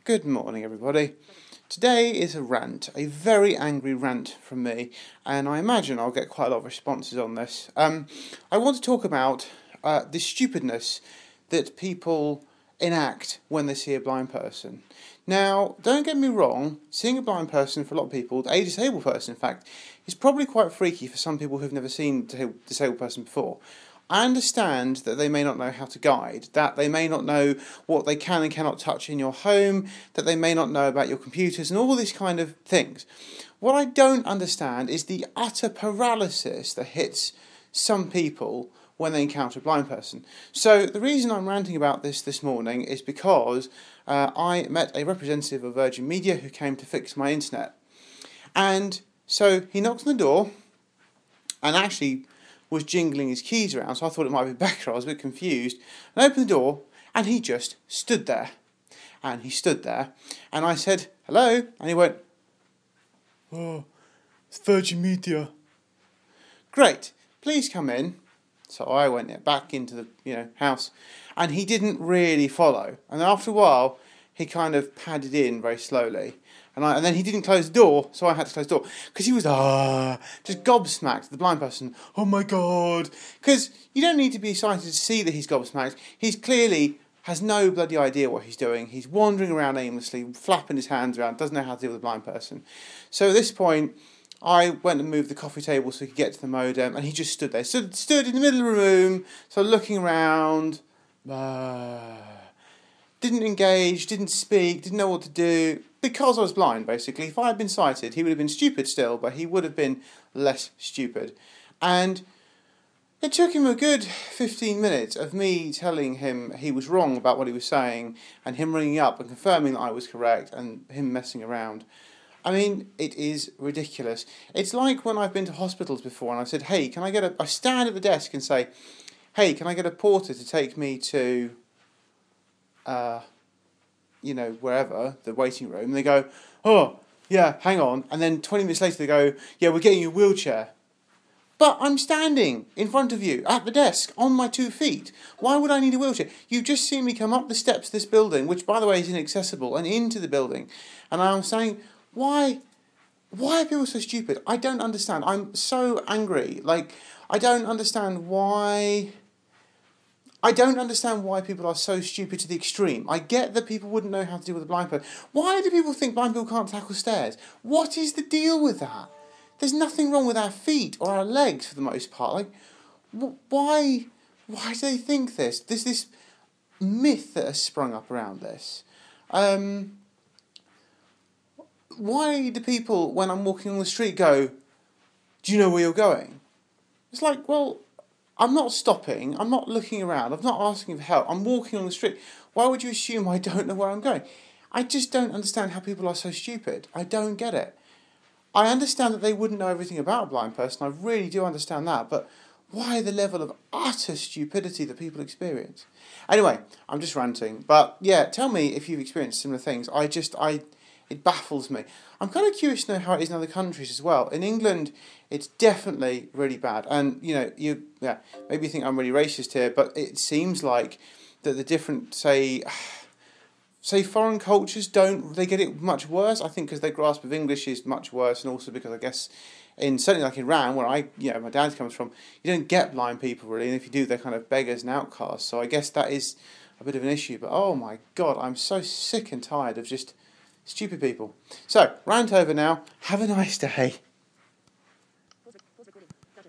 Good morning, everybody. Today is a rant, a very angry rant from me, and I imagine I'll get quite a lot of responses on this. I want to talk about the stupidness that people enact when they see a blind person. Now, don't get me wrong, seeing a blind person for a lot of people, a disabled person in fact, is probably quite freaky for some people who've never seen a disabled person before. I understand that they may not know how to guide, that they may not know what they can and cannot touch in your home, that they may not know about your computers and all these kind of things. What I don't understand is the utter paralysis that hits some people when they encounter a blind person. So the reason I'm ranting about this morning is because I met a representative of Virgin Media who came to fix my internet. And so he knocked on the door and actually was jingling his keys around, so I thought it might be Becker. I was a bit confused. And I opened the door, and he just stood there. And he stood there, and I said, "Hello?" And he went, "Oh, it's Virgin Media." "Great, please come in." So I went back into the house, and he didn't really follow. And after a while, he kind of padded in very slowly. And then he didn't close the door, so I had to close the door. Because he was, just gobsmacked, the blind person. "Oh my God." Because you don't need to be excited to see that he's gobsmacked. He's clearly has no bloody idea what he's doing. He's wandering around aimlessly, flapping his hands around, doesn't know how to deal with a blind person. So at this point, I went and moved the coffee table so he could get to the modem, and he just stood there. Stood in the middle of the room, so looking around. Didn't engage, didn't speak, didn't know what to do. Because I was blind, basically. If I had been sighted, he would have been stupid still, but he would have been less stupid. And it took him a good 15 minutes of me telling him he was wrong about what he was saying, and him ringing up and confirming that I was correct, and him messing around. I mean, it is ridiculous. It's like when I've been to hospitals before, and I said, "Hey, can I get I stand at the desk and say, "Hey, can I get a porter to take me to wherever, the waiting room?" And they go, "Oh, yeah, hang on." And then 20 minutes later they go, "Yeah, we're getting you a wheelchair." But I'm standing in front of you at the desk on my 2 feet. Why would I need a wheelchair? You've just seen me come up the steps of this building, which by the way is inaccessible, and into the building. And I'm saying, why are people so stupid? I don't understand. I'm so angry. I don't understand why people are so stupid to the extreme. I get that people wouldn't know how to deal with a blind person. Why do people think blind people can't tackle stairs? What is the deal with that? There's nothing wrong with our feet or our legs for the most part. Why do they think this? There's this myth that has sprung up around this. Why do people, when I'm walking on the street, go, "Do you know where you're going?" It's like, well, I'm not stopping, I'm not looking around, I'm not asking for help, I'm walking on the street. Why would you assume I don't know where I'm going? I just don't understand how people are so stupid. I don't get it. I understand that they wouldn't know everything about a blind person, I really do understand that, but why the level of utter stupidity that people experience? Anyway, I'm just ranting, but yeah, tell me if you've experienced similar things. It baffles me. I'm kind of curious to know how it is in other countries as well. In England, it's definitely really bad. And, maybe you think I'm really racist here, but it seems like that the different, say foreign cultures they get it much worse. I think because their grasp of English is much worse, and also because I guess certainly like Iran, where my dad comes from, you don't get blind people really, and if you do, they're kind of beggars and outcasts. So I guess that is a bit of an issue. But oh my God, I'm so sick and tired of just stupid people. So, rant over now. Have a nice day.